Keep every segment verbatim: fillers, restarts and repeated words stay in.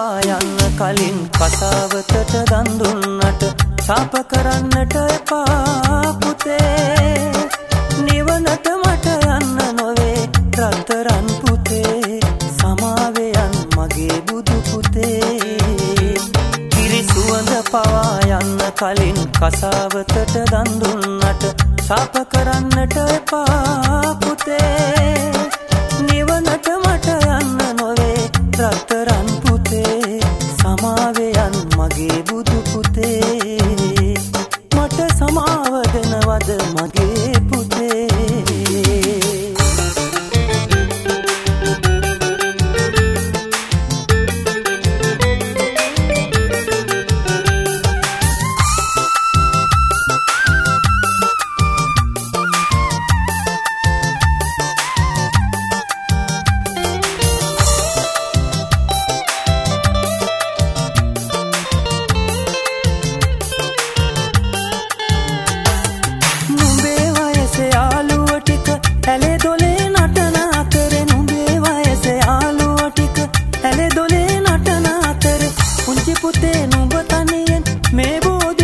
පවා යන්න කලින් කසාවතට දන් දුන්නට ශාප කරන්නට එපා පුතේ. නිවනට මට යන්න නොවේ රත්තරන් පුතේ. සමාවෙයන් මගේ බුදු පුතේ. කිරි සුවඳ පවා යන්න කලින් කසාවතට දන් දුන්නට ශාප කරන්නට එපා පුතේ. නිවනට මට යන්න නොවේ රත්තරන් පුතේ. සමාවෙයන් මගේ බුදු පුතේ. මට සමාව දෙනවද මගේ පුතේ. පුතේ නුඹ තනියෙන් මේ බෝධි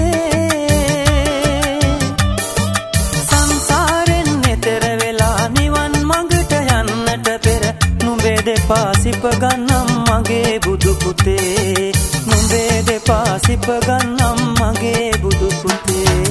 මුලේ සංසාරෙන් එතෙර වෙලා නිවන් මඟට යන්නට පෙර නුඹේ දෙපා සිප ගන්නම් මගේ බුදු පුතේ. නුඹේ දෙපා සිප ගන්නම් මගේ බුදු පුතේ.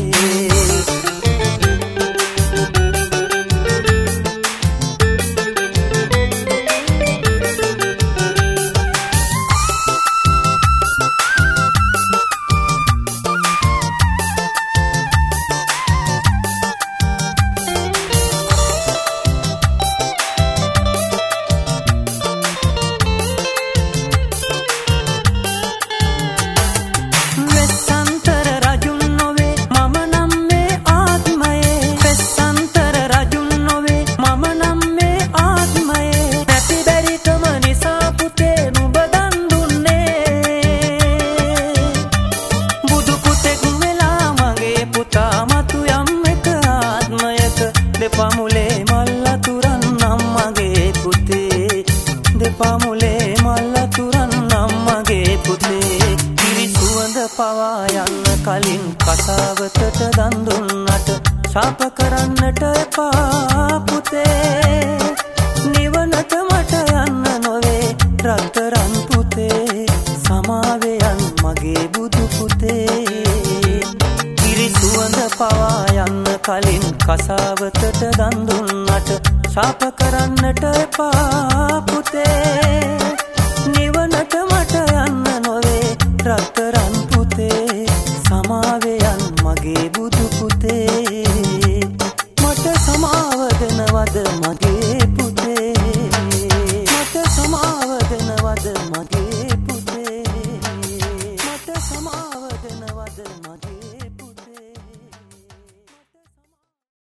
දෙපා මුලේ මල්ල තුරන්නම් මගේ පුතේ. දෙපා මුලේ මල්ල තුරන්නම් මගේ පුතේ. කිරි සුවඳ පවා යන්න කලින් කසාවතට දන් දුන්නට ශාප කරන්නට එපා පුතේ. නිවනට මට යන්න නොවේ රත්තරන් පුතේ. සමාවෙයන් මගේ බුදු පුතේ. කිරි සුවඳ පවා යන්න කලින් කසාවතට දන් දුන්නට ශාප කරන්නට එපා පුතේ. නිවනට මට යන්න නොවේ රත්තරන් පුතේ. සමාවෙයන් මගේ බුදු පුතේ. මට සමාව දෙනවද මගේ